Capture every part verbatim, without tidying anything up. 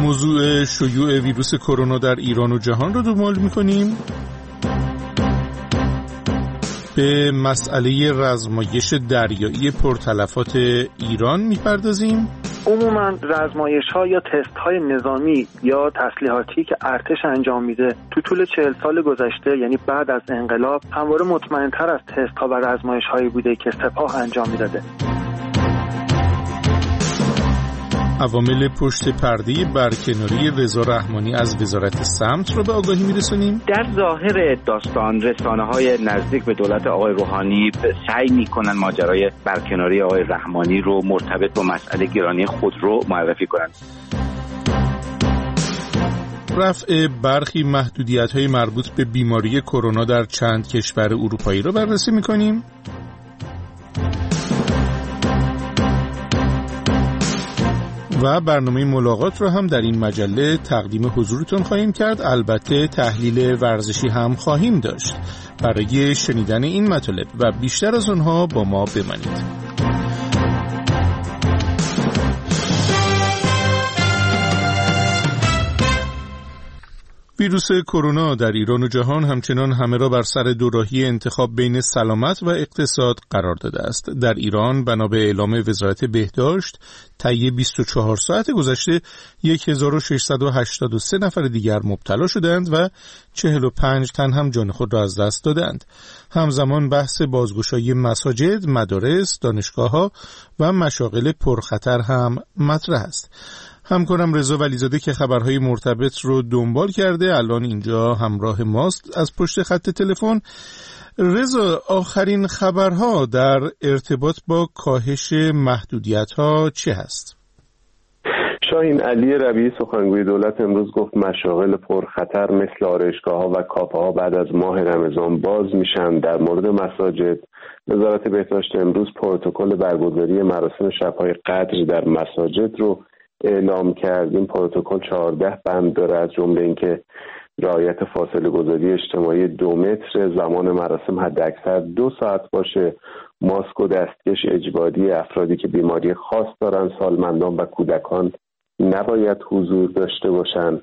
موضوع شیوع ویروس کرونا در ایران و جهان رو دنبال می‌کنیم. به مسئله رزمایش دریایی پرتلفات ایران می‌پردازیم. عموما رزمایش‌ها یا تست‌های نظامی یا تسلیحاتی که ارتش انجام میده تو طول چهل سال گذشته، یعنی بعد از انقلاب، همواره مطمئن‌تر از تست‌ها و رزمایش‌هایی بوده که سپاه انجام میداده. عوامل پشت پرده برکناری رضا رحمانی از وزارت سمت رو به آگاهی میرسونیم. در ظاهر داستان رسانه‌های نزدیک به دولت آقای روحانی سعی می‌کنن ماجرای برکناری آقای رحمانی رو مرتبط با مسئله گرانی خودرو معرفی کنند. رفع برخی محدودیت‌های مربوط به بیماری کرونا در چند کشور اروپایی رو بررسی می‌کنیم. و برنامه ملاقات رو هم در این مجله تقدیم حضورتون خواهیم کرد. البته تحلیل ورزشی هم خواهیم داشت. برای شنیدن این مطالب و بیشتر از اونها با ما بمانید. ویروس کرونا در ایران و جهان همچنان همه را بر سر دوراهی انتخاب بین سلامت و اقتصاد قرار داده است. در ایران بنا به اعلام وزارت بهداشت طی بیست و چهار ساعت گذشته هزار و ششصد و هشتاد و سه نفر دیگر مبتلا شدند و چهل و پنج تن هم جان خود را از دست دادند. همزمان بحث بازگشایی مساجد، مدارس، دانشگاه‌ها و مشاغل پرخطر هم مطرح است. همکارم رضا ولیزاده که خبرهای مرتبط رو دنبال کرده الان اینجا همراه ماست از پشت خط تلفن. رضا، آخرین خبرها در ارتباط با کاهش محدودیت‌ها چه هست؟ شاهین، علی ربیعی سخنگوی دولت امروز گفت مشاغل پرخطر مثل آرایشگاه‌ها و کافه‌ها بعد از ماه رمضان باز میشن. در مورد مساجد، وزارت بهداشت امروز پروتکل برگزاری مراسم شب‌های قدر در مساجد رو اعلام کرد. این پروتکل چهارده بند داره، از جمله اینکه رعایت فاصله گذاری اجتماعی دو متر، زمان مراسم حداکثر دو ساعت باشه، ماسک و دستکش اجباری، افرادی که بیماری خاص دارن، سالمندان و کودکان نباید حضور داشته باشن،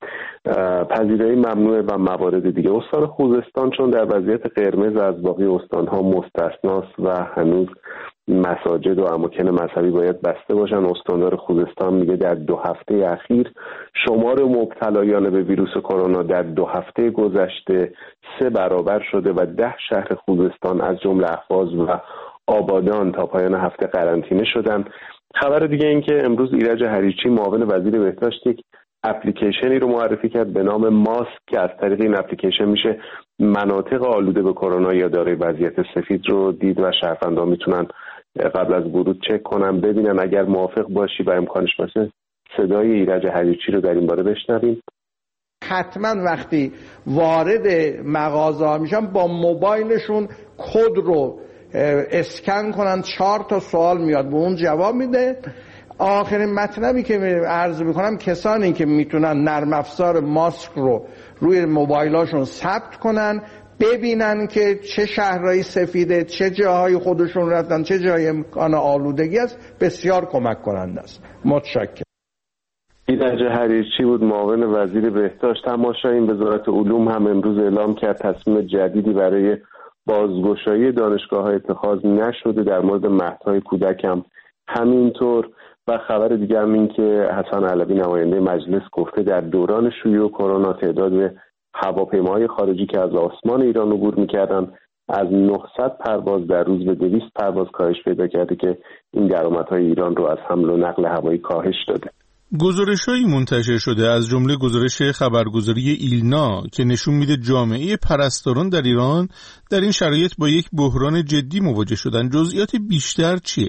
پذیرایی ممنوعه و موارد دیگه. استان خوزستان چون در وضعیت قرمز از باقی استان‌ها مستثناست و هنوز مساجد و اماکن مذهبی باید بسته باشن. استاندار خوزستان میگه در دو هفته اخیر شمار مبتلایان به ویروس کرونا در دو هفته گذشته سه برابر شده و ده شهر خوزستان از جمله اهواز و آبادان تا پایان هفته قرنطینه شدن. خبر دیگه این که امروز ایرج حریچی معاون وزیر بهداشت یک اپلیکیشنی رو معرفی کرد به نام ماسک که از طریق این اپلیکیشن میشه مناطق آلوده به کرونا یا دارای وضعیت سفید رو دید و شهروندان میتونن قبل از ورود چک کنن ببینن. اگر موافق باشی و امکانش باشه صدای ایرج حریچی رو در این باره بشنویم. حتما وقتی وارد مغازه میشن با موبایلشون کد رو اسکن کنن، چهار تا سوال میاد به اون جواب میده. آخرین مطلبی که عرض میکنم کسانی که میتونن نرم افزار ماسک رو روی موبایلاشون ثبت کنن، ببینن که چه شهرهای سفیده، چه جاهای خودشون رفتن، چه جای امکان آلودگی است، بسیار کمک کننده است. متشکرم. ایرج حریچی بود معاون وزیر بهداشت. تماشاین وزارت علوم هم امروز اعلام کرد تصمیم جدیدی برای بازگشایی دانشگاه‌ها اتخاذ نشده. در مورد مهدهای کودک هم همینطور. و خبر دیگه هم این که حسن علوی نماینده مجلس گفته در دوران شیوع کرونا تعداد هواپیماهای خارجی که از آسمان ایران عبور می‌کردن از نهصد پرواز در روز به دویست پرواز کاهش پیدا کرده که این درآمدهای ایران رو از حمل و نقل هوایی کاهش داده. گزارش‌هایی منتشر شده از جمله گزارش خبرگزاری ایلنا که نشون میده جامعه پرستاران در ایران در این شرایط با یک بحران جدی مواجه شدن. جزئیات بیشتر چیه؟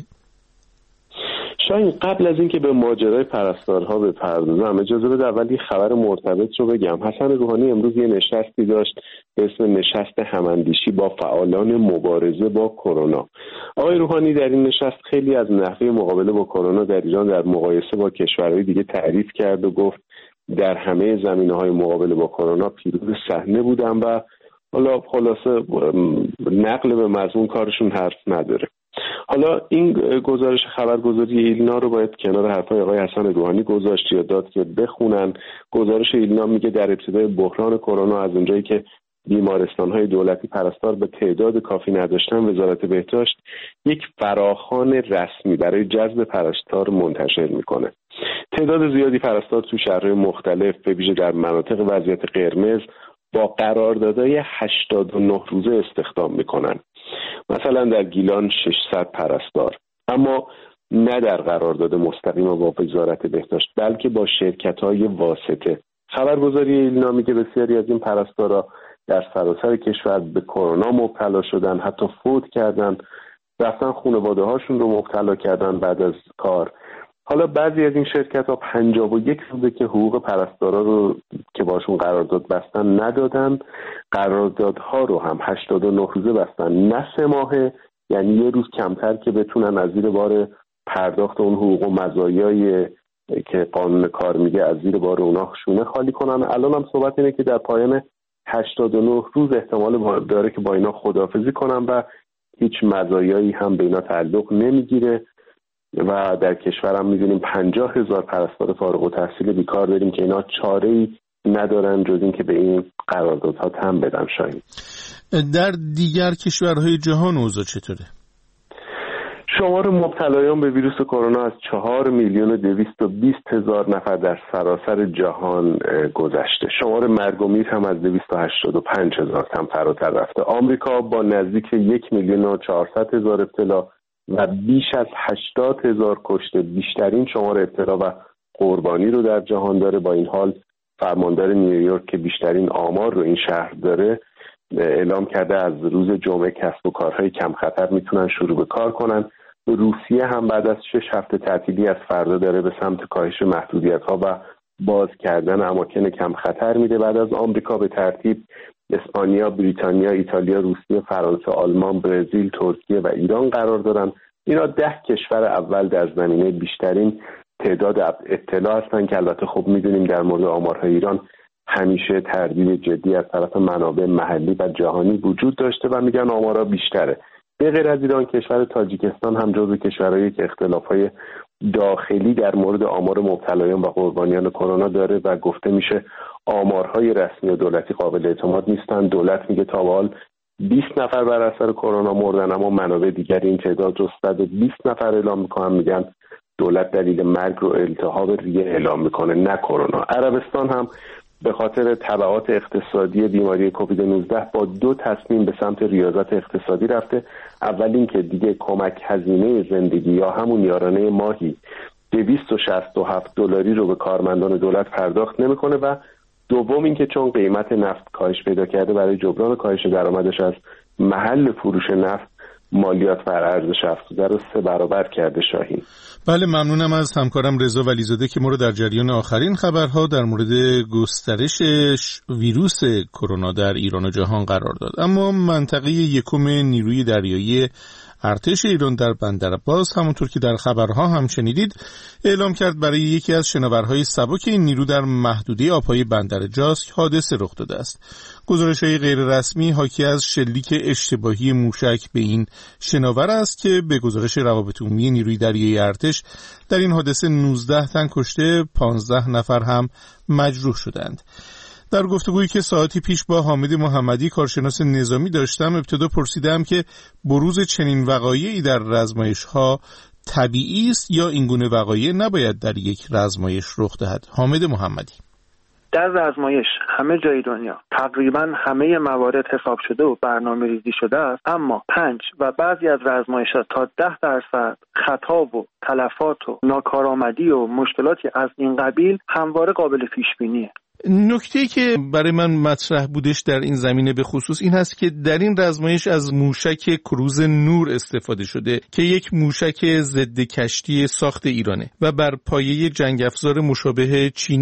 شاید قبل از اینکه به ماجرای پرستارها بپردازم اجازه بده اول یه خبر مرتبط رو بگم. حسن روحانی امروز یه نشستی داشت به اسم نشست هماندیشی با فعالان مبارزه با کرونا. آقای روحانی در این نشست خیلی از نحوه مقابله با کرونا در ایران در مقایسه با کشورهای دیگه تعریف کرد و گفت در همه زمینه‌های مقابله با کرونا پیروز صحنه بودن و حالا خلاصه نقل به مضمون کارشون حرف نداره. حالا این گزارش خبرگزاری ایلنا رو باید کنار حرفای آقای حسن روحانی گذاشت یا داد که بخونن. گزارش ایلنا میگه در ابتدای بحران کرونا از اونجایی که بیمارستان‌های دولتی پرستار به تعداد کافی نداشتن، وزارت بهداشت یک فراخوان رسمی برای جذب پرستار منتشر میکنه. تعداد زیادی پرستار تو شهرهای مختلف به ویژه در مناطق وضعیت قرمز با قراردادهای هشتاد و نه روزه استخدام میکنن. مثلا در گیلان ششصد پرستار، اما نه در قرارداد مستقیم با وزارت بهداشت بلکه با شرکت‌های واسطه. خبرگزاری ایلنا میگه بسیاری از این پرستارا در سراسر کشور به کرونا مبتلا شدن، حتی فوت کردن، رفتن خانواده هاشون رو مبتلا کردن بعد از کار. حالا بعضی از این شرکت ها پنجاه و یک روزه که حقوق پرستارا رو که باشون قرارداد بستن ندادن، قراردادها رو هم هشتاد و نه روزه بستن، نه سه ماهه، یعنی یه روز کمتر که بتونن از زیر بار پرداخت اون حقوق و مزایای که قانون کار میگه از زیر بار اونا شونه خالی کنن. الان هم صحبت اینه که در پایان هشتاد و نه روز احتمال داره که با اینا خداحافظی کنن و هیچ مزایایی هم به اینا تعلق نمیگیره. و در کشورم می‌دونیم پنجاه هزار پرستار فارغ التحصیل بیکار داریم که اینا چاره‌ای ندارن جز این که به این قراردادها تن بدن. شاید در دیگر کشورهای جهان اوضاع چطوره؟ شمار مبتلایان به ویروس کرونا از چهار میلیون و دویست و بیست هزار نفر در سراسر جهان گذشته. شمار مرگ و میر هم از دویست و هشتاد و پنج هزار تن فراتر رفته. آمریکا با نزدیک یک میلیون و چهارصد هزار ابتلا و بیش از هشتاد هزار کشته بیشترین شمار ابتلا و قربانی رو در جهان داره. با این حال فرماندار نیویورک که بیشترین آمار رو این شهر داره اعلام کرده از روز جمعه کسب و کارهای کم خطر میتونن شروع به کار کنن. روسیه هم بعد از شش هفته تعطیلی از فردا داره به سمت کاهش محدودیت‌ها و باز کردن اماکن کم خطر میده. بعد از آمریکا به ترتیب اسپانیا، بریتانیا، ایتالیا، روسیه، فرانسه، آلمان، برزیل، ترکیه و ایران قرار دارن. اینا ده کشور اول در زمینه بیشترین تعداد ابتلا هستن که البته خب میدونیم در مورد آمارهای ایران همیشه تردید جدی از طرف منابع محلی و جهانی وجود داشته و میگن آمارها بیشتره. به غیر از ایران کشور تاجیکستان هم جزو کشورهایی که اختلافهای داخلی در مورد آمار مبتلایان و قربانیان کرونا داره و گفته میشه آمارهای رسمی و دولتی قابل اعتماد نیستن. دولت میگه تا به حال بیست نفر بر اثر کرونا مردن، اما منابع دیگر این تعداد رو صد و بیست نفر اعلام میکنن. میگن دولت دلیل مرگ رو التهاب ریه اعلام میکنه نه کرونا. عربستان هم به خاطر تبعات اقتصادی بیماری کووید نوزده با دو تصمیم به سمت ریاضت اقتصادی رفته. اول این که دیگه کمک هزینه زندگی یا همون یارانه ماهی دویست و شصت و هفت دلاری رو به کارمندان دولت پرداخت نمیکنه و دوم این که چون قیمت نفت کاهش پیدا کرده برای جبران کاهش درآمدش از محل فروش نفت مالیات بر ارزش افزوده رو سه برابر کرده. شاهین بله، ممنونم از همکارم رضا ولیزاده که ما رو در جریان آخرین خبرها در مورد گسترش ویروس کرونا در ایران و جهان قرار داد. اما منطقه یکم نیروی دریایی ارتش ایران در بندر عباس همونطور که در خبرها هم شنیدید اعلام کرد برای یکی از شناورهای سبک این نیرو در محدوده آبهای بندر جاسک حادثه رخ داده است. گزارش‌های غیر رسمی حاکی از شلیک اشتباهی موشک به این شناور است که به گزارش روابط عمومی نیروی دریایی ارتش در این حادثه نوزده تن کشته، پانزده نفر هم مجروح شدند. در گفتگویی که ساعتی پیش با حامد محمدی کارشناس نظامی داشتم ابتدا پرسیدم که بروز چنین وقایعی در رزمایش‌ها طبیعی است یا اینگونه وقایع نباید در یک رزمایش رخ دهد. حامد محمدی: در رزمایش همه جای دنیا تقریبا همه موارد حساب شده و برنامه ریزی شده است، اما پنج و بعضی از رزمایش‌ها تا ده درصد خطا و تلفات و ناکارآمدی و مشکلاتی از این قبیل همواره قابل پیش بینیه. نکته‌ای که برای من مطرح بودش در این زمینه به خصوص این هست که در این رزمایش از موشک کروز نور استفاده شده که یک موشک ضد کشتی ساخت ایرانه و بر پایه جنگ افزار مشابه چینی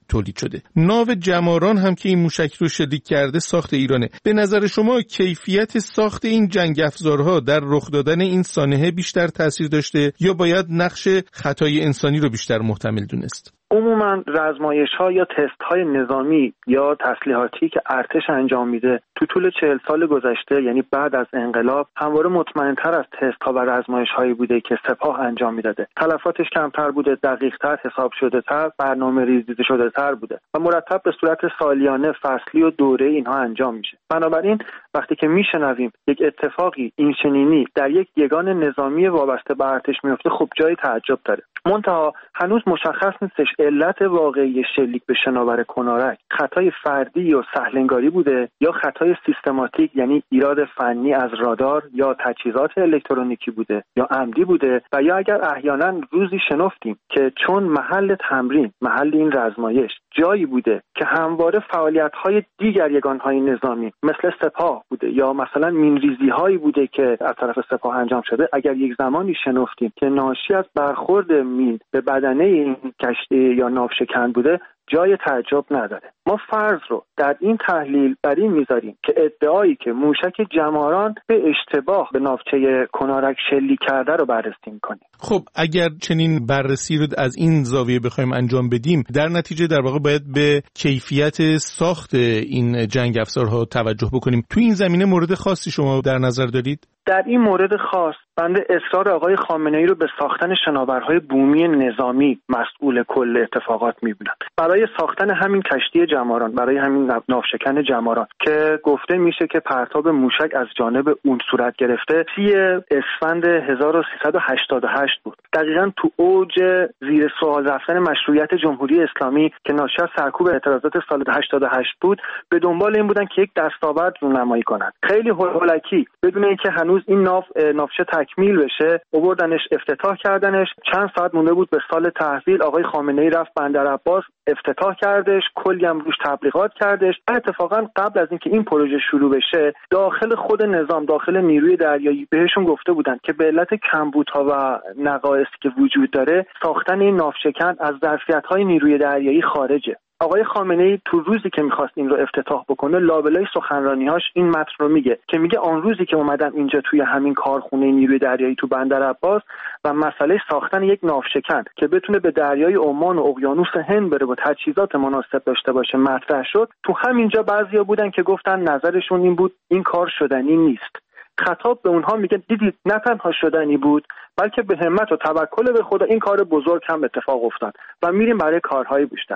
تولید شده. ناو جماران هم که این موشک رو شلیک کرده ساخت ایرانه. به نظر شما کیفیت ساخت این جنگ افزارها در رخ دادن این سانحه بیشتر تاثیر داشته یا باید نقش خطای انسانی رو بیشتر محتمل دونست؟ عموما رزمایش‌ها یا تست‌های نظامی یا تسلیحاتی که ارتش انجام میده تو طول چهل سال گذشته، یعنی بعد از انقلاب، همواره مطمئن‌تر از تست‌ها و رزمایش‌هایی بوده که سپاه انجام میداده. تلفاتش کمتر بوده، دقیق‌تر حساب شده‌تر، برنامه‌ریزی شده‌تر بوده و مرتب به صورت سالیانه، فصلی و دوره اینها انجام میشه. بنابراین وقتی که میشنویم یک اتفاقی این چنینی در یک یگان نظامی وابسته به ارتش میفته، خب جای تعجب داره. منتها هنوز مشخص نیستش علت واقعی شلیک به شناور کنارک خطای فردی یا سهلنگاری بوده یا خطای سیستماتیک، یعنی ایراد فنی از رادار یا تجهیزات الکترونیکی بوده یا عمدی بوده، و یا اگر احیانا روزی شنفتیم که چون محل تمرین، محل این رزمایش جایی بوده که همواره فعالیت‌های دیگر یگان‌های نظامی مثل سپاه بوده یا مثلا مین‌ریزی‌هایی بوده که از طرف سپاه انجام شده، اگر یک زمانی شنفتیم که ناشی از برخورد مین به بدنه این کشتی یا ناوشکن بوده، جای تعجب نداره. ما فرض رو در این تحلیل بر این میذاریم که ادعایی که موشک جماران به اشتباه به ناوچه کنارک شلیک کرده رو بررسی میکنیم. خب اگر چنین بررسی رو از این زاویه بخوایم انجام بدیم، در نتیجه در واقع باید به کیفیت ساخت این جنگ افزارها توجه بکنیم. تو این زمینه مورد خاصی شما در نظر دارید؟ در این مورد خاص بنده اصرار آقای خامنه‌ای رو به ساختن شناورهای بومی نظامی مسئول کل اتفاقات می‌بینم. برای ساختن همین کشتی جماران، برای همین ناوشکن جماران که گفته میشه که پرتاب موشک از جانب اون صورت گرفته، سی اسفند هزار و سیصد و هشتاد و هشت بود. دقیقاً تو اوج زیر سوال رفتن مشروعیت جمهوری اسلامی که ناشی از سرکوب اعتراضات سال هشتاد و هشت بود، به دنبال این بودن که یک دستاورد رونمایی کنند. خیلی هولکی بدون اینکه هنوز این ناو ناوچه تکمیل بشه آوردنش، افتتاح کردنش. چند ساعت مونده بود به سال تحویل، آقای خامنه‌ای رفت بندر عباس افتتاح کردش، کلی هم روش تبلیغات کردش. و اتفاقا قبل از اینکه این پروژه شروع بشه، داخل خود نظام، داخل نیروی دریایی بهشون گفته بودن که به علت کمبودها و نقایصی که وجود داره، ساختن این ناوشکن از ظرفیت‌های نیروی دریایی خارجه. آقای خامنه‌ای تو روزی که می‌خواست این رو افتتاح بکنه، لابلای سخنرانی‌هاش این متن رو میگه که میگه آن روزی که اومدم اینجا توی همین کارخونه نیروی دریایی تو بندر عباس و مسئله ساختن یک ناوشکن که بتونه به دریای عمان و اقیانوس هند بره و تجهیزات مناسب داشته باشه مطرح شد، تو همینجا بعضیا بودن که گفتن نظرشون این بود این کار شدنی نیست. خطاب به اونها میگه دیدید نه تنها شدنی بود، بلکه به همت و توکل به خدا این کار بزرگ هم اتفاق افتاد و میریم برای کارهای بیشتر.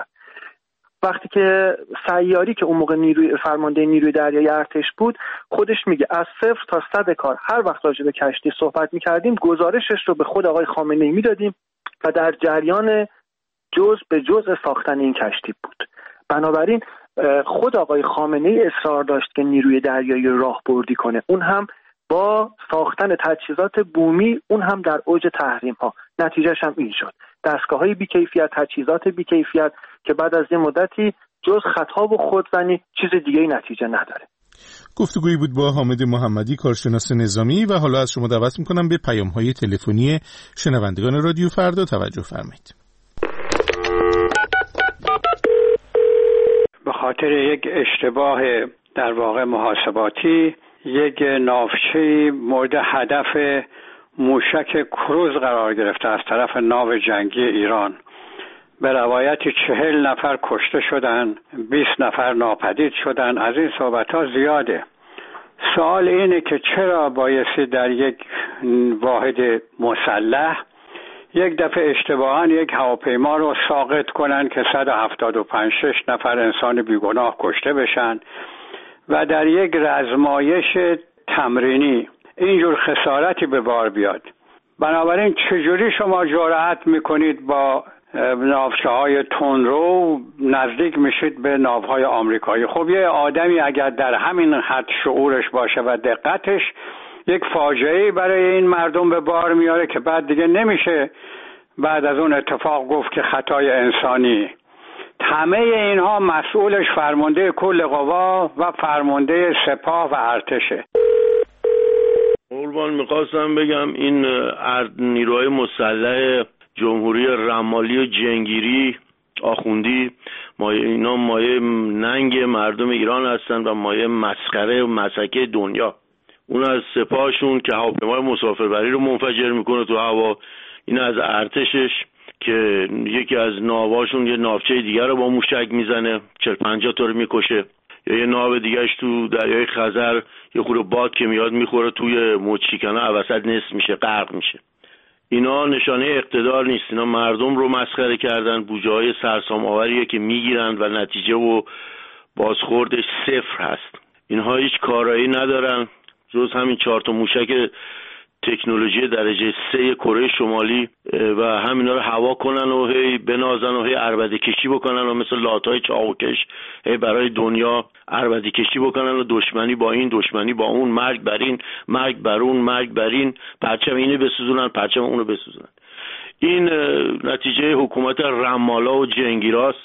وقتی که سیاری که اون موقع نیروی فرمانده نیروی دریایی ارتش بود، خودش میگه از صفر تا صد کار هر وقت راجع به کشتی صحبت میکردیم گزارشش رو به خود آقای خامنه‌ای میدادیم و در جریان جزء به جزء ساختن این کشتی بود. بنابراین خود آقای خامنه‌ای اصرار داشت که نیروی دریایی راهبردی کنه، اون هم با ساختن تجهیزات بومی، اون هم در اوج تحریم ها. نتیجهش هم این شد، دستگاه‌های بی‌کیفیت، تجهیزات بی‌کیفیت که بعد از یه مدتی جز خطا و خودزنی چیز دیگه‌ای نتیجه نداره. گفتگویی بود با حامد محمدی، کارشناس نظامی، و حالا از شما دعوت می‌کنم به پیام‌های تلفنی شنوندگان رادیو فردا توجه فرمایید. به خاطر یک اشتباه در واقع محاسباتی، یک ناوچه‌ای مورد هدف موشک کروز قرار گرفته از طرف ناو جنگی ایران. به روایتی چهل نفر کشته شدن، بیست نفر ناپدید شدن. از این صحبت‌ها زیاده. سوال اینه که چرا بایستی در یک واحد مسلح یک دفعه اشتباهاً یک هواپیما رو ساقط کنن که صد و هفتاد و پنج شش نفر انسان بیگناه کشته بشن و در یک رزمایش تمرینی اینجور خسارتی به بار بیاد. بنابراین چجوری شما جرأت میکنید با ناوچه‌های تندرو نزدیک میشید به ناوهای آمریکایی؟ خب یه آدمی اگر در همین حد شعورش باشه و دقتش، یک فاجعه‌ای برای این مردم به بار میاره که بعد دیگه نمیشه بعد از اون اتفاق گفت که خطای انسانی. همه اینها مسئولش فرمانده کل قوا و فرمانده سپاه و ارتشه. قربان میخواستم بگم این نیروهای مسلح جمهوری رمالی و جنگیری آخوندی مایه اینا مایه ننگ مردم ایران هستن و مایه مسخره و مسکه دنیا. اون از سپاهشون که هواپیمای مسافربری رو منفجر میکنه تو هوا، این از ارتشش که یکی از ناواشون یه ناوچه دیگر رو با موشک میزنه چهل پنجاه تا رو میکشه، یا یه ناو دیگهش تو دریای خزر یه خورده باد که میاد میخوره توی موج‌شکنه وسط نصف میشه، غرق میشه. اینا نشانه اقتدار نیست، اینا مردم رو مسخره کردن، بوجه‌های سرسام آوریه که میگیرن و نتیجه و بازخوردش صفر هست. اینها هیچ کارایی ندارن جز همین چهار تا موشک تکنولوژی درجه سه کره شمالی و همینا رو هوا کنن و هی بنازن و هی عربده کشی بکنن و مثل لاتای چاوکش هی برای دنیا عربده کشی بکنن و دشمنی با این دشمنی با اون، مرگ بر این مرگ بر اون مرگ بر این، پرچم اینو بسوزونن پرچم اونو بسوزونن. این نتیجه حکومت رمالا و جنگیراست.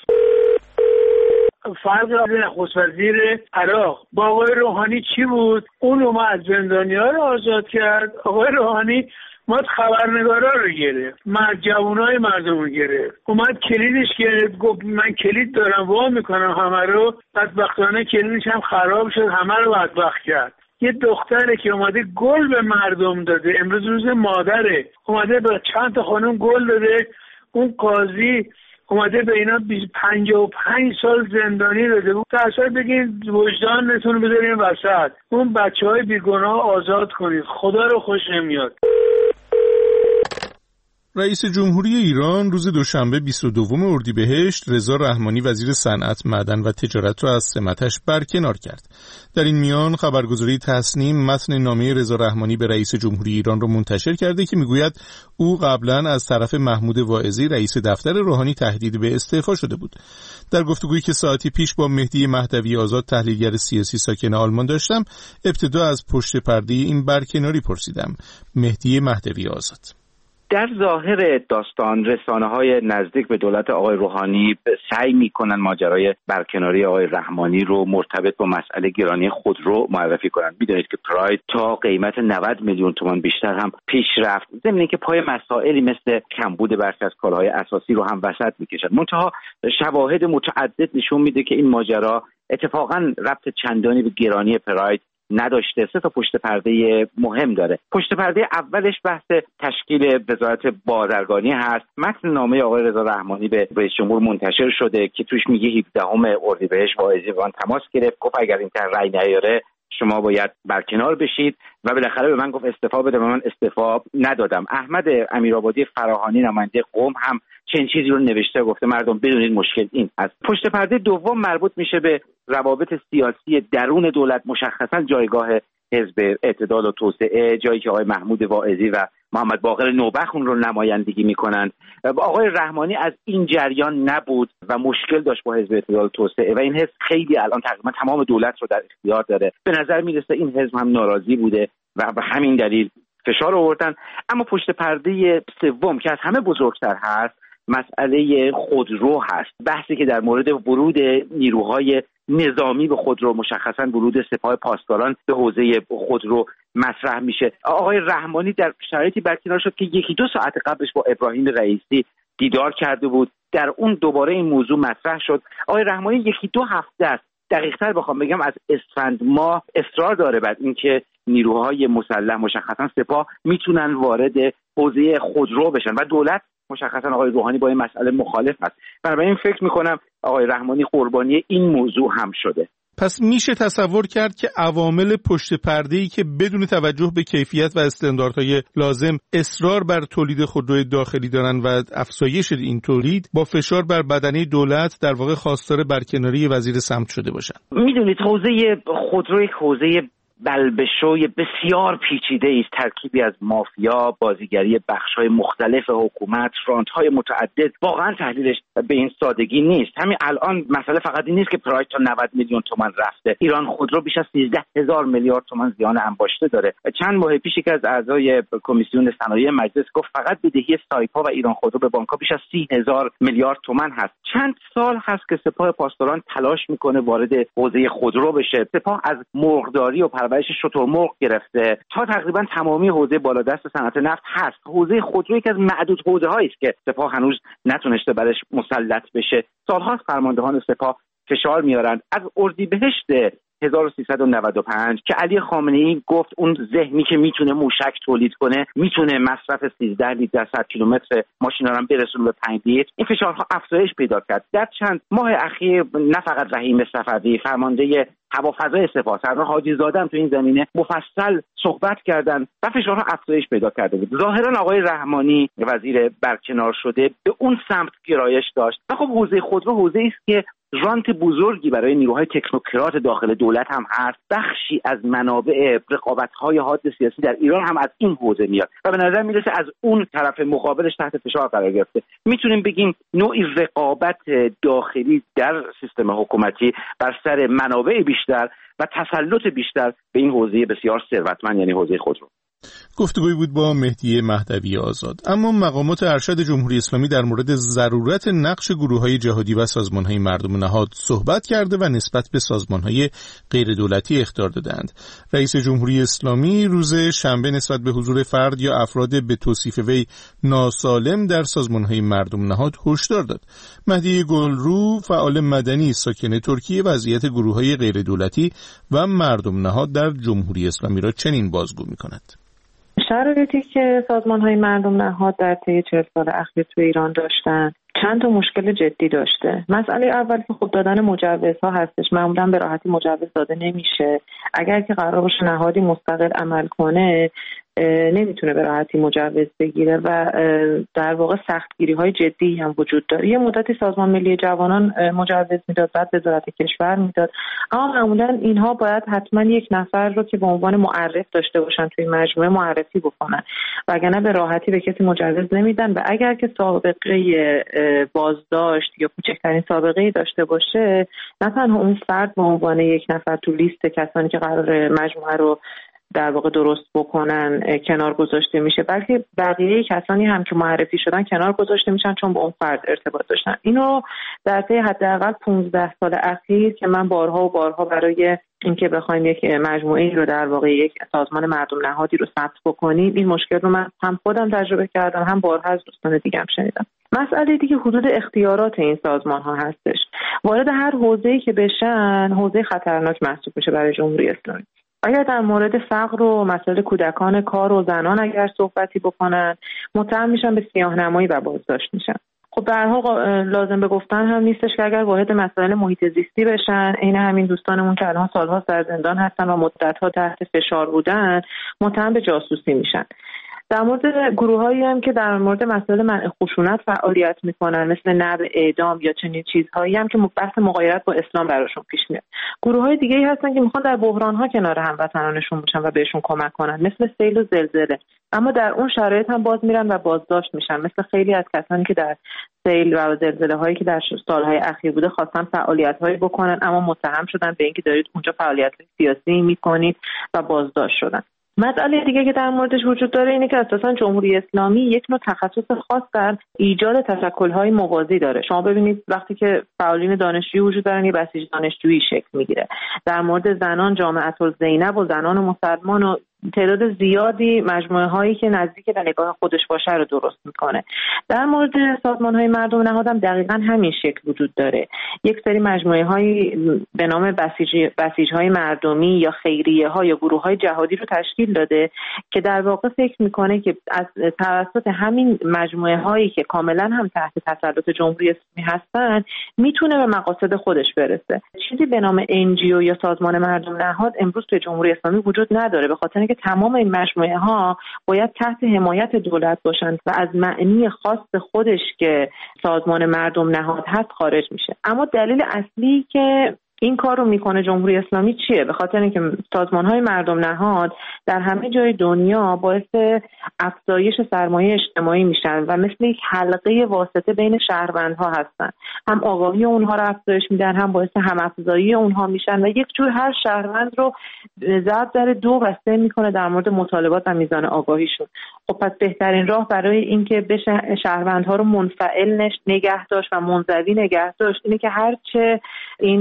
فرق نخست وزیر عراق با آقای روحانی چی بود؟ اون ما از زندانی‌ها رو آزاد کرد. آقای روحانی اومد خبرنگارا رو گرفت، مرد جوانای مردم رو گرفت، اومد کلیدش گرفت، گفت من کلید دارم وا میکنم همه رو. بدبختانه کلیدش هم خراب شد، همه رو بدبخت کرد. یه دختره که اومده گل به مردم داده، امروز روز مادره، اومده به چند تا خانم گل داده، اون قاضی اومده به اینا پنجاه و پنج سال زندانی داده بود. اصلا بگین وجدانتون رو بذارین وسط، اون بچه های بیگناه آزاد کنید، خدا رو خوش نمیاد. رئیس جمهوری ایران روز دوشنبه بیست و دوم اردیبهشت رضا رحمانی وزیر صنعت، معدن و تجارت را از سمتش برکنار کرد. در این میان خبرگزاری تصنیم متن نامه رضا رحمانی به رئیس جمهوری ایران را منتشر کرده که میگوید او قبلا از طرف محمود واعظی رئیس دفتر روحانی تهدید به استعفا شده بود. در گفتگویی که ساعتی پیش با مهدی مهدوی آزاد تحلیلگر سیاسی ساکن آلمان داشتم، ابتدا از پشت پرده این برکناری پرسیدم. مهدی مهدوی آزاد: در ظاهر داستان رسانه‌های نزدیک به دولت آقای روحانی سعی می‌کنن ماجرای برکناری آقای رحمانی رو مرتبط با مسئله گرانی خودرو معرفی کنن. می‌دونید که پراید تا قیمت نود میلیون تومان بیشتر هم پیش رفت، ضمن اینکه پای مسائلی مثل کمبود برخی از کالاهای اساسی رو هم وسط می‌کشن. منتها شواهد متعدد نشون میده که این ماجرا اتفاقاً ربط چندانی به گرانی پراید نداشته. سه تا پشت پرده مهم داره. پشت پرده اولش بحث تشکیل وزارت بازرگانی هست. متن نامه آقای رضا رحمانی به رئیس جمهور منتشر شده که توش میگه هفدهم اردیبهشت واعظی با من تماس گرفت، گفت اگر این طرح رأی نیاره شما باید برکنار بشید و بالاخره به من گفت استعفا بده و من استعفا ندادم. احمد امیرآبادی فراهانی نماینده قم هم چنین چیزی رو نوشته، گفته مردم بدونید مشکل این است. پشت پرده دوم مربوط میشه به روابط سیاسی درون دولت، مشخصا جایگاه حزب اعتدال و توسعه، جایی که آقای محمود واعظی و محمد باقر نوبخت اون رو نمایندگی میکنن. آقای رحمانی از این جریان نبود و مشکل داشت با حزب اعتدال و توسعه و این حزب خیلی الان تقریبا تمام دولت رو در اختیار داره. به نظر میرسه این حزب هم ناراضی بوده و به همین دلیل فشار آوردن. اما پشت پرده سوم که از همه بزرگتر هست مسئله خودرو هست. بحثی که در مورد ورود نیروهای نظامی به خودرو، مشخصا ورود سپاه پاسداران به حوزه خودرو مطرح میشه. آقای رحمانی در شرایطی برکنار شد که یکی دو ساعت قبلش با ابراهیم رئیسی دیدار کرده بود. در اون دوباره این موضوع مطرح شد. آقای رحمانی یکی دو هفته است، دقیق‌تر بخوام بگم از اسفند ماه اصرار داره بر اینکه نیروهای مسلح مشخصا سپاه میتونن وارد حوزه خودرو بشن و دولت مشخصا آقای روحانی با این مسئله مخالف است. بنابراین فکر میکنم آقای رحمانی قربانی این موضوع هم شده. پس میشه تصور کرد که عوامل پشت پرده‌ای که بدون توجه به کیفیت و استانداردهای لازم اصرار بر تولید خودروی داخلی دارن و افزایش این تولید با فشار بر بدنه دولت در واقع خواستار برکناری وزیر صمت شده باشن. میدونید حوزه خودرو یک حوزه بلبشوی بسیار پیچیده است، ترکیبی از مافیا، بازیگری بخش‌های مختلف حکومت، فرانت‌های متعدد. واقعا تحلیلش به این سادگی نیست. همین الان مسئله فقط این نیست که پراید تا نود میلیون تومان رفته. ایران خودرو بیش از سیزده هزار میلیارد تومان زیان انباشته داره. چند ماه پیش که از اعضای کمیسیون صنایع مجلس گفت فقط بدهی سایپا و ایران خودرو به بانک‌ها بیش از سی هزار میلیارد تومان هست. چند سال هست که سپاه پاسداران تلاش میکنه وارد حوزه خودرو بشه. سپاه از مرغداری و پرورش شترمرغ گرفته تا تقریبا تمامی حوزه بالادست صنعت نفت هست. حوزه خودرو یکی از معدود حوزه‌هایی است که سپاه هنوز نتونسته برش مسلط بشه. سال‌هاست فرماندهان سپاه فشار میارن. از اردیبهشت هزار و سیصد و نود و پنج که علی خامنه‌ای گفت اون ذهنی که میتونه موشک تولید کنه میتونه مصرف سیزده لیتر در صد کیلومتر ماشینا رو برسونه به پنج لیتر، این فشارها افزایش پیدا کرد. در چند ماه اخیر نه فقط رحیم صفوی فرمانده هوافضای سپاه، سردار حاجی زاده هم تو این زمینه مفصل صحبت کردن و فشارها افزایش پیدا کرده بود. ظاهرا آقای رحمانی وزیر برکنار شده به اون سمت گرایش داشت و خب حوزه خودرو حوزه‌ای است که رانت بزرگی برای نیروهای تکنوکرات داخل دولت هم هست. بخشی از منابع رقابت‌های حاد سیاسی در ایران هم از این حوزه میاد و به نظر میرسه از اون طرف مقابلش تحت فشار قرار گرفته. میتونیم بگیم نوعی رقابت داخلی در سیستم حکومتی بر سر منابع بیشتر و تسلط بیشتر به این حوزه بسیار ثروتمند یعنی حوزه خودرو. گفتگویی بود با مهدی مهدوی آزاد. اما مقامات ارشد جمهوری اسلامی در مورد ضرورت نقش گروه‌های جهادی و سازمان‌های مردم نهاد صحبت کرده و نسبت به سازمان‌های غیردولتی اخطار دادند. رئیس جمهوری اسلامی روز شنبه نسبت به حضور فرد یا افراد به توصیف وی ناسالم در سازمان‌های مردم نهاد هشدار داد. مهدی گلرو فعال مدنی ساکن ترکیه وضعیت گروه‌های غیردولتی و مردم نهاد در جمهوری اسلامی را چنین بازگو می‌کند. شرایطی که سازمان‌های مردم نهاد در طی چهل سال اخیر تو ایران داشتن چند تا مشکل جدی داشته. مسئله اول که خب دادن مجوزها هستش. معمولا به راحتی مجوز داده نمیشه. اگر که قرار باشه نهادی مستقل عمل کنه نمیتونه به راحتی مجوز بگیره و در واقع سختگیری‌های جدی هم وجود داره. یه مدتی سازمان ملی جوانان مجوز میداد، بعد وزارت کشور میداد، اما معمولا اینها باید حتما یک نفر رو که به عنوان معرف داشته باشن توی مجموعه معرفی بکنن، وگرنه به راحتی به کسی مجوز نمیدن و اگر که سابقه بازداشت یا کوچکترین سابقه‌ای داشته باشه نه تنها اون فرد به عنوان یک نفر تو لیست کسانی که قرار مجموعه رو در واقع درست بکنن کنار گذاشته میشه، بلکه بقیه کسانی هم که معرفی شدن کنار گذاشته میشن چون با اون فرد ارتباط داشتن. اینو در طی حداقل پانزده سال اخیر که من بارها و بارها برای اینکه بخوایم یک مجموعه رو در واقع یک سازمان مردم نهادی رو ثبت بکنیم این مشکل رو من هم خودم تجربه کردم هم بارها از دوستان دیگه هم شنیدم. مسئله دیگه حدود اختیارات این سازمان ها هستش. وارد هر حوزه‌ای که بشن حوزه خطرناک محسوب میشه برای جمهوری اسلامی. اگر در مورد فقر و مسائل کودکان کار و زنان اگر صحبتی بکنن متهم میشن به سیاه‌نمایی و بازداشت میشن. خب به هر حال لازم به گفتن هم نیستش که اگر وارد مسائل محیط زیستی بشن، عین همین دوستانمون که الان سال‌ها در زندان هستن و مدت‌ها تحت فشار بودن متهم به جاسوسی میشن. در مورد گروهایی هم که در مورد مسائل منع خشونت فعالیت میکنن مثل نبع اعدام یا چنین چیزهایی هم که بحث مغایرت با اسلام براشون پیش میاد. گروه‌های دیگه‌ای هستن که میخوان در بحران‌ها کنار هموطنانشون باشن و بهشون کمک کنن مثل سیل و زلزله، اما در اون شرایط هم باز میرن و بازداشت میشن مثل خیلی از کسانی که در سیل و زلزله‌هایی که در سال‌های اخیر بوده خواستن فعالیت‌هایی بکنن اما متهم شدن به اینکه دارید اونجا فعالیت‌های سیاسی میکنید و بازداشت شدن. مسئله دیگه که در موردش وجود داره اینه که اساساً جمهوری اسلامی یک نوع تخصص خاص در ایجاد تشکل‌های موازی داره. شما ببینید وقتی که فعالین دانشجویی وجود دارن یه بسیج دانشجویی شکل میگیره. در مورد زنان جامعه الزینب و زنان مسلمان و تعداد زیادی مجموعه هایی که نزدیک به نگاه خودش باشه رو درست میکنه. در مورد سازمان های مردم نهاد هم دقیقاً همین شکل وجود داره. یک سری مجموعه هایی به نام بسیج بسیج های مردمی یا خیریه ها یا گروه های جهادی رو تشکیل داده که در واقع فکر میکنه که از توسط همین مجموعه هایی که کاملا هم تحت تسلط جمهوری اسلامی هستن میتونه به مقاصد خودش برسه. چیزی به نام ان جی او یا سازمان مردم نهاد امروز توی جمهوری اسلامی وجود نداره، به خاطر که تمام این مجموعه ها باید تحت حمایت دولت باشند و از معنی خاص خودش که سازمان مردم نهاد هست خارج میشه. اما دلیل اصلی که این کار رو میکنه جمهوری اسلامی چیه؟ به خاطر اینکه سازمان‌های مردم نهاد در همه جای دنیا باعث افزایش سرمایه اجتماعی میشن و مثل یک حلقه واسطه بین شهروندها هستن. هم آگاهی اونها رو افزایش میدن، هم باعث هم افزایی اونها میشن و یک جور هر شهروند رو ضرب در دو و سه میکنه در مورد مطالبات و میزان آگاهیشون. خب پس بهترین راه برای اینکه بشه شهروندها رو منفعل نگه داشت و منزوی نگه داشت اینه که هرچه این سازمان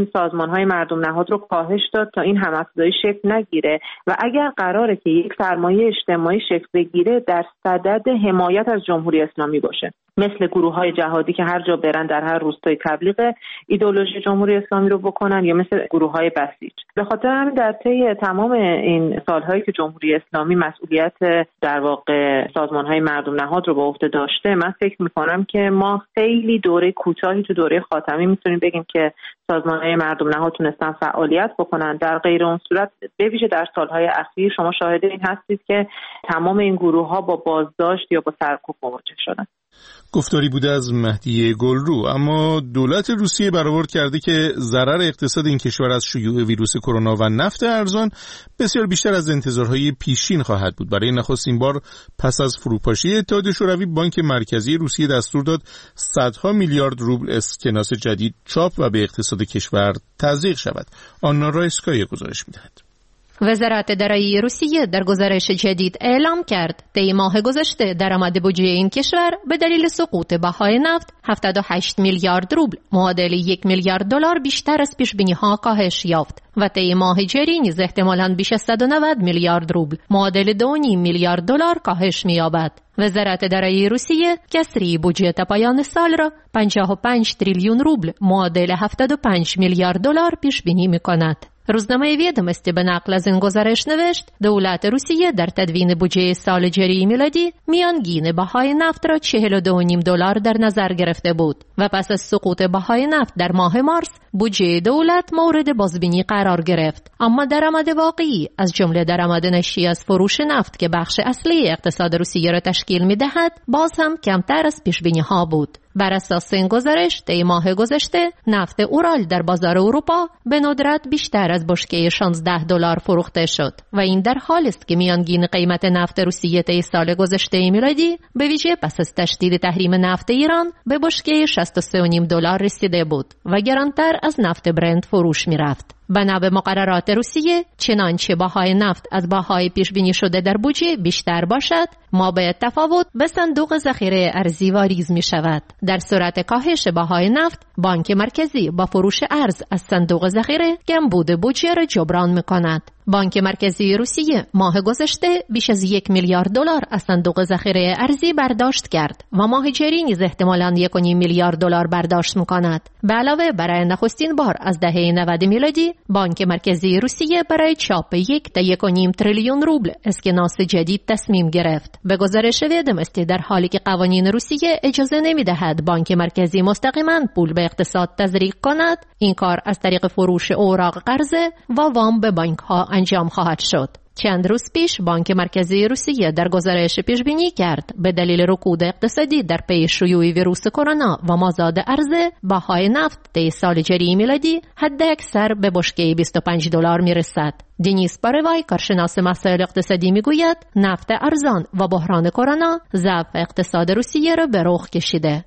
سازمان‌های مردم نهاد رو کاهش داد تا این هم‌افزایی شکل نگیره و اگر قراره که یک سرمایه اجتماعی شکل بگیره در صدد حمایت از جمهوری اسلامی باشه، مثل گروه‌های جهادی که هر جا برن در هر روستایی تبلیغ ایدئولوژی جمهوری اسلامی رو بکنن، یا مثل گروه‌های بسیج. به خاطر همین در طی تمام این سال‌هایی که جمهوری اسلامی مسئولیت در واقع سازمان‌های مردم نهاد رو به عهده داشته، من فکر می‌کنم که ما خیلی دوره کوتاهی تو دوره خاتمی می‌تونیم بگیم که سازمان‌های مردم نهاد تونستن فعالیت بکنن. در غیر اون صورت به ویژه در سال‌های اخیر شما شاهد این هستید که تمام این گروه‌ها با بازداشت یا با سرکوب مواجه شدن. گفتاری بوده از مهدیه گلرو. اما دولت روسیه برآورد کرده که ضرر اقتصاد این کشور از شیوع ویروس کرونا و نفت ارزان بسیار بیشتر از انتظارهای پیشین خواهد بود. برای نخستین بار پس از فروپاشی اتحاد شوروی، بانک مرکزی روسیه دستور داد صدها میلیارد روبل اسکناس جدید چاپ و به اقتصاد کشور تزریق شود. آنا رایسکای گزارش می‌دهد. وزارت درآمد روسیه در گزارش جدید اعلام کرد طی ماه گذشته درآمد بودجه این کشور به دلیل سقوط بهای نفت هفتاد و هشت میلیارد روبل معادل یک میلیارد دلار بیشتر از پیش‌بینی‌ها کاهش یافت و طی ماه جاری نیز احتمالاً بیش از صد و نود میلیارد روبل معادل دو و نیم میلیارد دلار کاهش می‌یابد. وزارت درآمد روسیه کسری بودجه تا پایان سال را پنجاه و پنج تریلیون روبل معادل هفتاد و پنج میلیارد دلار پیش بینی می‌کند. روزنامه ویدمستی به نقل از این گزارش نوشت دولت روسیه در تدوین بودجه سال جاری میلادی میانگین بهای نفت را چهل و دو و نیم دلار در نظر گرفته بود و پس از سقوط بهای نفت در ماه مارس بودجه دولت مورد بازبینی قرار گرفت، اما درآمد واقعی از جمله درآمد ناشی از فروش نفت که بخش اصلی اقتصاد روسیه را تشکیل می‌دهد باز هم کمتر از پیش‌بینی‌ها بود. بر اساس این گزارش طی ماه گذشته نفت اورال در بازار اروپا به ندرت بیشتر از بشکه شانزده دلار فروخته شد و این در حالی است که میانگین قیمت نفت روسیه طی سال گذشته میلادی به ویژه پس از تشدید تحریم نفت ایران به بشکه شصت و سه و نیم دلار رسیده بود و گرانتر از نفت برنت فروش میرفت. بنا به مقررات روسیه چنانچه بهای نفت از بهای پیش بینی شده در بودجه بیشتر باشد، ما به تفاوت به صندوق ذخیره ارزی واریز می شود. در صورت کاهش بهای نفت، بانک مرکزی با فروش ارز از صندوق ذخیره کمبود بودجه را جبران می کند. بانک مرکزی روسیه ماه گذشته بیش از یک میلیارد دلار از صندوق ذخیره ارزی برداشت کرد و ماه جاری نیز احتمالاً یک و نیم میلیارد دلار برداشت می‌کند. به علاوه برای نخستین بار از دهه نود میلادی بانک مرکزی روسیه برای چاپ یک تا یک و نیم تریلیون روبل اسکناس جدید تصمیم گرفت. به گزارش ویدمستی در حالی که قوانین روسیه اجازه نمی‌دهد بانک مرکزی مستقیما پول به اقتصاد تزریق کند، این کار از طریق فروش اوراق قرضه و وام به بانک‌ها انجام خواهد شد. چند روز پیش بانک مرکزی روسیه در گزارش پیش بینی کرد به دلیل رکود اقتصادی در پی شیوع ویروس کرونا و مازاد عرضه بهای نفت طی سال جاری میلادی حداکثر به بشکه بیست و پنج دلار میرسد. دنیس پاروای کارشناس مسائل اقتصادی میگوید نفت ارزان و بحران کرونا ضعف اقتصاد روسیه را به رخ کشیده.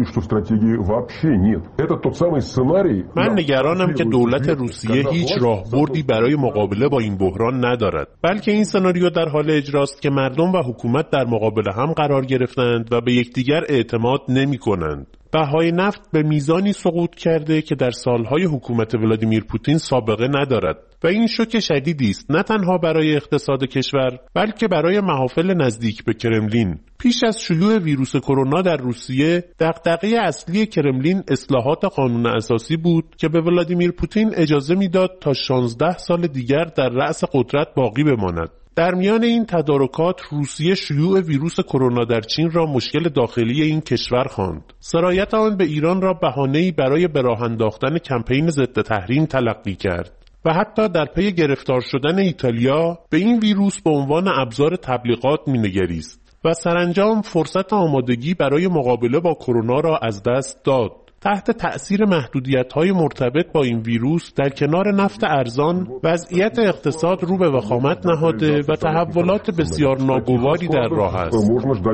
من نگرانم که دولت روسیه هیچ راهبردی برای مقابله با این بحران ندارد، بلکه این سناریو در حال اجراست که مردم و حکومت در مقابل هم قرار گرفتند و به یکدیگر اعتماد نمی‌کنند. بهای نفت به میزانی سقوط کرده که در سالهای حکومت ولادیمیر پوتین سابقه ندارد و این شوک شدیدی است نه تنها برای اقتصاد کشور بلکه برای محافل نزدیک به کرملین. پیش از شیوع ویروس کرونا در روسیه دغدغه اصلی کرملین اصلاحات قانون اساسی بود که به ولادیمیر پوتین اجازه میداد تا شانزده سال دیگر در رأس قدرت باقی بماند. در میان این تدارکات روسیه شیوع ویروس کرونا در چین را مشکل داخلی این کشور خواند. سرایت آن به ایران را بهانه‌ای برای به راه انداختن کمپین ضد تحریم تلقی کرد و حتی در پی گرفتار شدن ایتالیا به این ویروس به عنوان ابزار تبلیغات مینگریست و سرانجام فرصت آمادگی برای مقابله با کرونا را از دست داد. تحت تأثیر محدودیت‌های مرتبط با این ویروس در کنار نفت ارزان وضعیت اقتصاد رو به وخامت نهاده و تحولات بسیار ناگواری در راه است.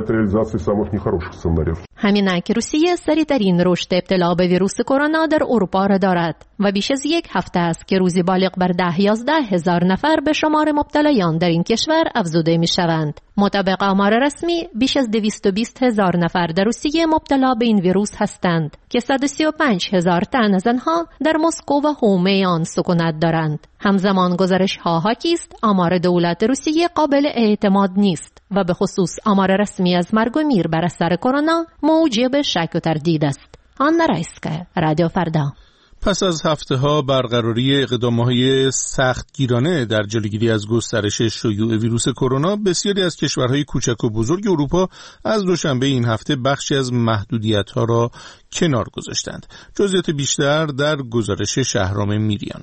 همین که روسیه سریع‌ترین رشد ابتلا به ویروس کرونا در اروپا را دارد و بیش از یک هفته است که روزی بالغ بر ده یازده هزار نفر به شمار مبتلایان در این کشور افزوده می‌شوند. مطابق آمار رسمی بیش از دویست و بیست هزار نفر در روسیه مبتلا به این ویروس هستند که صد و سی و پنج هزار تن از آنها در مسکو و حومه آن سکونت دارند. همزمان گزارش ها حاکی است آمار دولت روسیه قابل اعتماد نیست و به خصوص آمار رسمی از مرگ و میر بر اثر کرونا موجب شک و تردید است. آنا رایسکا، رادیو فردا. پس از هفته ها برقراری اقدام‌های سختگیرانه در جلوگیری از گسترش شیوع ویروس کرونا، بسیاری از کشورهای کوچک و بزرگ اروپا از دوشنبه این هفته بخشی از محدودیت‌ها را کنار گذاشتند. جزئیات بیشتر در گزارش شهرام میریان.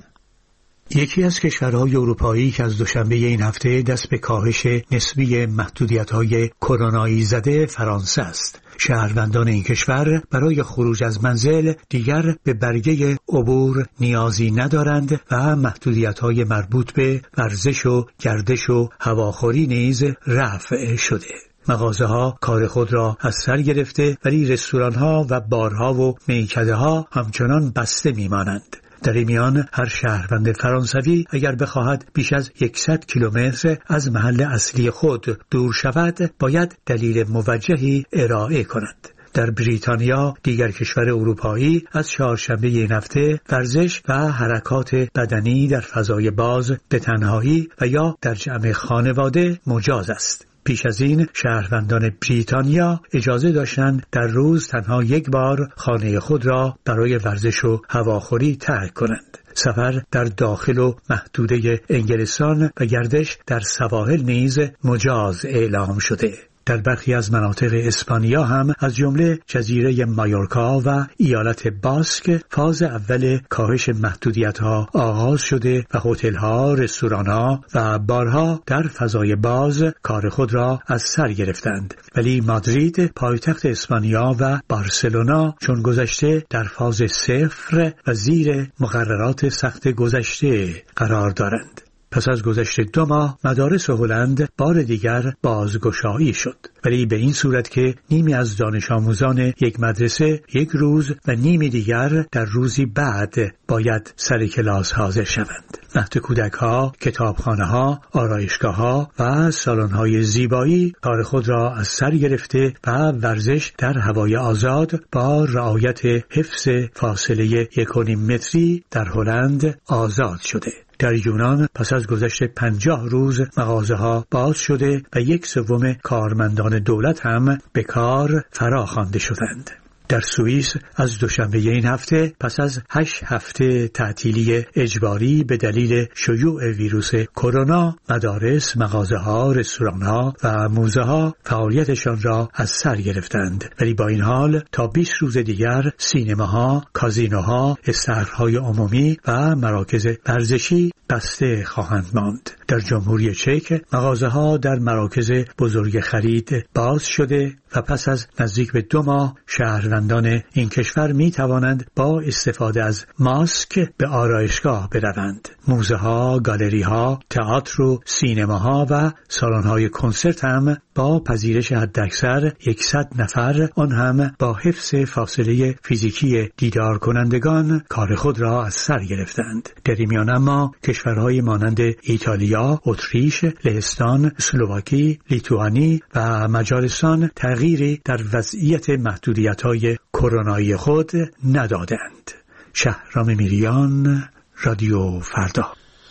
یکی از کشورهای اروپایی که از دوشنبه این هفته دست به کاهش نسبی محدودیت‌های کرونایی زده فرانسه است. شهروندان این کشور برای خروج از منزل دیگر به برگه عبور نیازی ندارند و محدودیت‌های مربوط به ورزش و گردش و هواخوری نیز رفع شده. مغازه‌ها کار خود را از سر گرفته، ولی رستوران‌ها و بارها و میکده‌ها همچنان بسته می‌مانند. در این میان هر شهروند فرانسوی اگر بخواهد بیش از صد کیلومتر از محل اصلی خود دور شود باید دلیل موجهی ارائه کند. در بریتانیا، دیگر کشور اروپایی، از چهارشنبه این هفته ورزش و حرکات بدنی در فضای باز به تنهایی و یا در جمع خانواده مجاز است. پیش از این شهروندان بریتانیا اجازه داشتند در روز تنها یک بار خانه خود را برای ورزش و هواخوری ترک کنند. سفر در داخل و محدوده انگلستان و گردش در سواحل نیز مجاز اعلام شده. در برخی از مناطق اسپانیا هم از جمله جزیره مایورکا و ایالت باسک فاز اول کاهش محدودیت‌ها آغاز شده و هتل‌ها، رستوران‌ها و بارها در فضای باز کار خود را از سر گرفتند. ولی مادرید، پایتخت اسپانیا و بارسلونا چون گذشته در فاز صفر و زیر مقررات سخت گذشته قرار دارند. پس از گذشت دو ماه مدارس هلند بار دیگر بازگشایی شد، ولی به این صورت که نیمی از دانش آموزان یک مدرسه یک روز و نیمی دیگر در روزی بعد باید سر کلاس حاضر شوند. مهد کودک‌ها، کتابخانه‌ها، آرایشگاه‌ها و سالن‌های زیبایی کار خود را از سر گرفته و ورزش در هوای آزاد با رعایت حفظ فاصله یک و نیم متری در هلند آزاد شده. در یونان پس از گذشت پنجاه روز مغازه‌ها باز شده و یک سوم کارمندان دولت هم به کار فرا خوانده شدند. در سوئیس از دوشنبه این هفته پس از هشت هفته تعطیلی اجباری به دلیل شیوع ویروس کرونا، مدارس، مغازه‌ها، رستوران‌ها و موزه‌ها فعالیتشان را از سر گرفتند. ولی با این حال تا بیست روز دیگر سینماها، کازینوها، استخرهای عمومی و مراکز ورزشی بسته خواهند ماند. در جمهوری چک مغازه‌ها در مراکز بزرگ خرید باز شده و پس از نزدیک به دو ماه شهروندان این کشور می توانند با استفاده از ماسک به آرایشگاه بروند. موزه‌ها، گالری‌ها، تئاتر و سینماها و سالن‌های کنسرت هم با پذیرش حداکثر صد نفر، آن هم با حفظ فاصله فیزیکی دیدار کنندگان، کار خود را از سر گرفتند. در این میان اما کشورهای مانند ایتالیا، اتریش، لهستان، اسلواکی، لیتوانی و مجارستان تغییری در وضعیت محدودیت‌های کرونایی خود ندادند. شهرام میریان، رادیو فردا.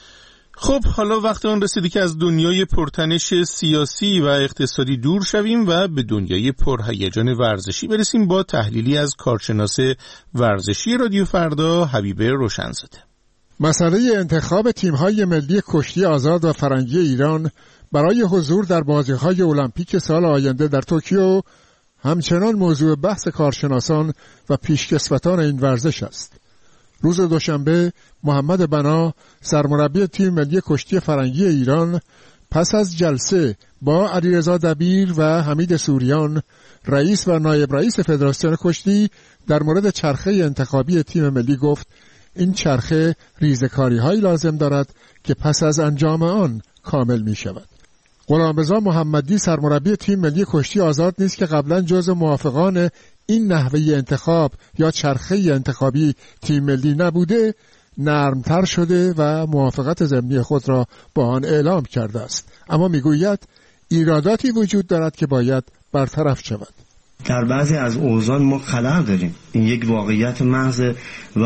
خب حالا وقت آن رسیده که از دنیای پرتنش سیاسی و اقتصادی دور شویم و به دنیای پرهیجان ورزشی برسیم با تحلیلی از کارشناس ورزشی رادیو فردا حبیب روشنزاده. مسئله انتخاب تیم‌های ملی کشتی آزاد و فرنگی ایران برای حضور در بازی‌های المپیک سال آینده در توکیو همچنان موضوع بحث کارشناسان و پیشکسوتان این ورزش است. روز دوشنبه محمد بنا سرمربی تیم ملی کشتی فرنگی ایران پس از جلسه با علیرضا دبیر و حمید سوریان رئیس و نایب رئیس فدراسیون کشتی در مورد چرخه انتخابی تیم ملی گفت این چرخه ریزکاری‌هایی لازم دارد که پس از انجام آن کامل می شود. غلامرضا محمدی سرمربی تیم ملی کشتی آزاد نیست که قبلا جزو موافقان این نحوه انتخاب یا چرخه انتخابی تیم ملی نبوده، نرمتر شده و موافقت ضمنی خود را با آن اعلام کرده است. اما میگوید ایراداتی وجود دارد که باید برطرف شود. در بعضی از اوزان ما خلل داریم، این یک واقعیت محض و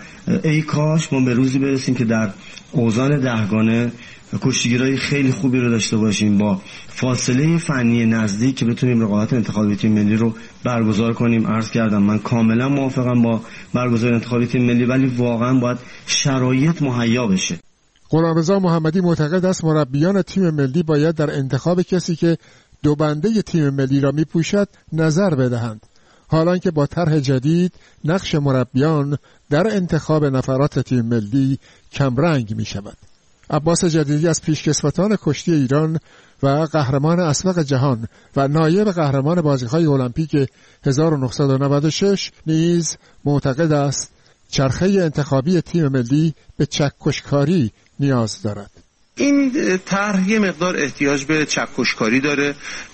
ای کاش ما به روزی برسیم که در اوزان دهگانه کشتیگیرای خیلی خوبی رو داشته باشیم با فاصله فنی نزدیک که بتونیم رقابت انتخابی تیم ملی رو برگزار کنیم. عرض کردم من کاملا موافقم با برگزار انتخابی تیم ملی، ولی واقعا باید شرایط مهیا بشه. غلامرضا محمدی معتقد است مربیان تیم ملی باید در انتخاب کسی که دو بنده تیم ملی را میپوشد نظر بدهند، حالان که با طرح جدید نقش مربیان در انتخاب نفرات تیم ملی کمرنگ می شود. عباس جدیدی از پیشکسوتان کشتی ایران و قهرمان اسبق جهان و نایب قهرمان بازی‌های المپیک هزار و نهصد و نود و شش نیز معتقد است چرخه انتخابی تیم ملی به چکشکاری نیاز دارد. این طرح یه مقدار احتیاج به چکشکاری داره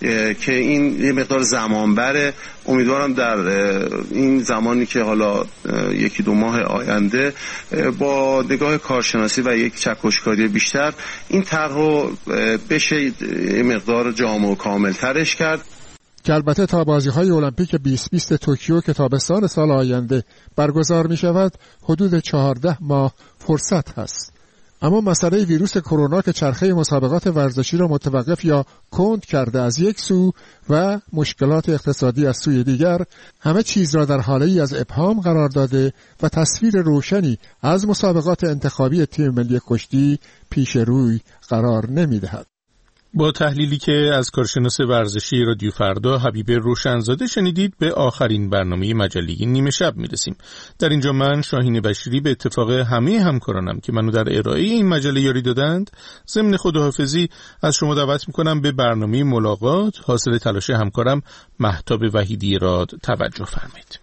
که این یه مقدار زمان بره. امیدوارم در این زمانی که حالا یکی دو ماه آینده با نگاه کارشناسی و یک چکشکاری بیشتر این طرح رو بشه یه مقدار جامع و کامل ترش کرد که البته تا بازی‌های المپیک بیست بیست توکیو که تابستان سال آینده برگزار می شود حدود چهارده ماه فرصت هست. اما مسئله ویروس کرونا که چرخه مسابقات ورزشی را متوقف یا کند کرده از یک سو و مشکلات اقتصادی از سوی دیگر، همه چیز را در حاله‌ای از ابهام قرار داده و تصویر روشنی از مسابقات انتخابی تیم ملی کشتی پیش روی قرار نمی‌دهد. با تحلیلی که از کارشناس ورزشی رادیو فردا حبیب روشنزاده شنیدید به آخرین برنامه مجله نیمه شب میرسیم. در اینجا من شاهین بشیری به اتفاق همه همکارانم که منو در ارائه این مجله یاری دادند ضمن خداحافظی از شما دعوت میکنم به برنامه ملاقات حاصل تلاش همکارم مهتاب وحیدی راد توجه فرمایید.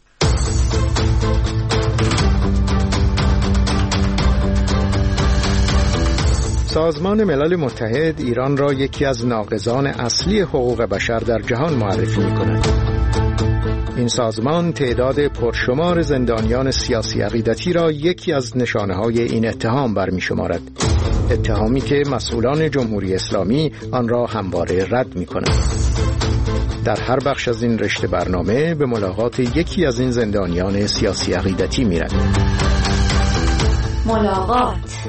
سازمان ملل متحد ایران را یکی از ناقضان اصلی حقوق بشر در جهان معرفی می‌کند. این سازمان تعداد پرشمار زندانیان سیاسی عقیدتی را یکی از نشانه‌های این اتهام برمی‌شمارد. اتهامی که مسئولان جمهوری اسلامی آن را همواره رد می‌کنند. در هر بخش از این رشته برنامه به ملاقات یکی از این زندانیان سیاسی عقیدتی می‌رویم. ملاقات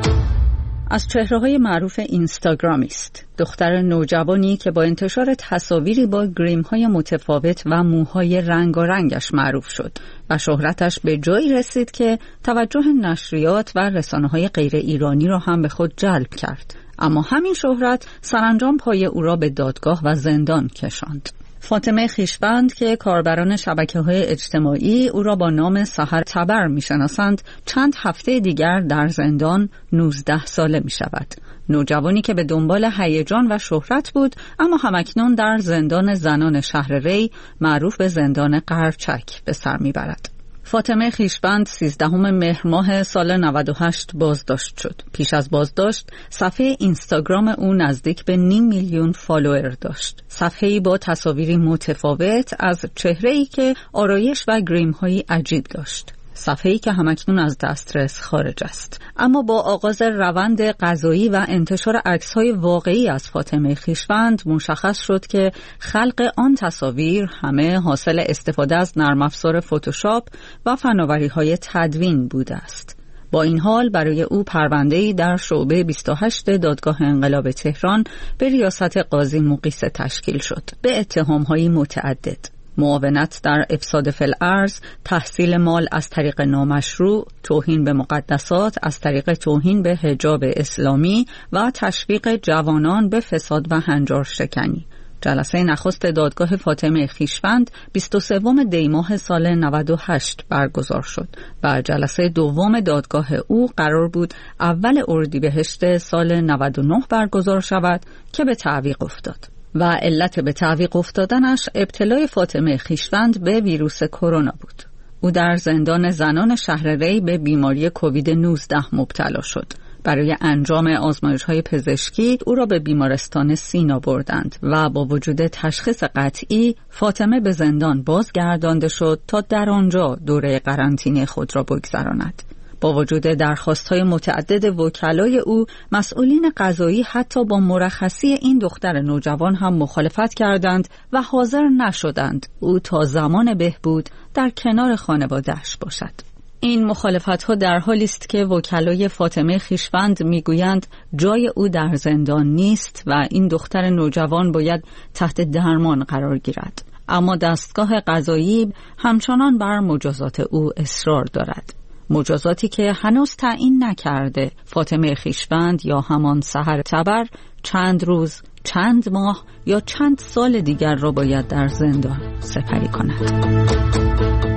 از چهره‌های معروف اینستاگرامی است. دختر نوجوانی که با انتشار تصاویری با گریم‌های متفاوت و موهای رنگارنگش معروف شد و شهرتش به جایی رسید که توجه نشریات و رسانه‌های غیر ایرانی را هم به خود جلب کرد. اما همین شهرت سرانجام پای او را به دادگاه و زندان کشاند. فاطمه خویشوند که کاربران شبکه‌های اجتماعی او را با نام سحر تبر می‌شناسند، چند هفته دیگر در زندان نوزده ساله می‌شود. نوجوانی که به دنبال هیجان و شهرت بود، اما همکنون در زندان زنان شهر ری معروف به زندان قرچک به سر می‌برد. فاطمه خویشوند سیزدهم مهر ماه سال نود و هشت بازداشت شد. پیش از بازداشت صفحه اینستاگرام او نزدیک به نیم میلیون فالوور داشت. صفحه‌ای با تصاویری متفاوت از چهره‌ای که آرایش و گریم‌هایی عجیب داشت. صفحه‌ای که همکنون از دسترس خارج است. اما با آغاز روند قضایی و انتشار عکس‌های واقعی از فاطمه خویشوند مشخص شد که خلق آن تصاویر همه حاصل استفاده از نرم افزار فتوشاپ و فناوری‌های تدوین بوده است. با این حال برای او پرونده‌ای در شعبه بیست و هشت دادگاه انقلاب تهران به ریاست قاضی مقیسه تشکیل شد به اتهام‌های متعدد: معاونت در افساد فی الارض، تحصیل مال از طریق نامشروع، توهین به مقدسات از طریق توهین به حجاب اسلامی و تشویق جوانان به فساد و هنجار شکنی. جلسه نخست دادگاه فاطمه خویشوند بیست و سوم دی ماه سال نود و هشت برگزار شد و جلسه دوم دادگاه او قرار بود اول اردیبهشت سال نود و نه برگزار شود که به تعویق افتاد. و علت به تعویق افتادنش ابتلای فاطمه خویشوند به ویروس کرونا بود. او در زندان زنان شهر ری به بیماری کووید نوزده مبتلا شد. برای انجام آزمایش‌های پزشکی او را به بیمارستان سینا بردند و با وجود تشخیص قطعی فاطمه به زندان بازگردانده شد تا در آنجا دوره قرنطینه خود را بگذراند. با وجود درخواست‌های متعدد وکلای او، مسئولین قضایی حتی با مرخصی این دختر نوجوان هم مخالفت کردند و حاضر نشدند او تا زمان بهبود در کنار خانواده‌اش باشد. این مخالفت‌ها در حالی است که وکلای فاطمه خویشوند میگویند جای او در زندان نیست و این دختر نوجوان باید تحت درمان قرار گیرد. اما دستگاه قضایی همچنان بر مجازات او اصرار دارد. مجازاتی که هنوز تعیین نکرده فاطمه خویشوند یا همان سحر تبر چند روز، چند ماه یا چند سال دیگر را باید در زندان سپری کند.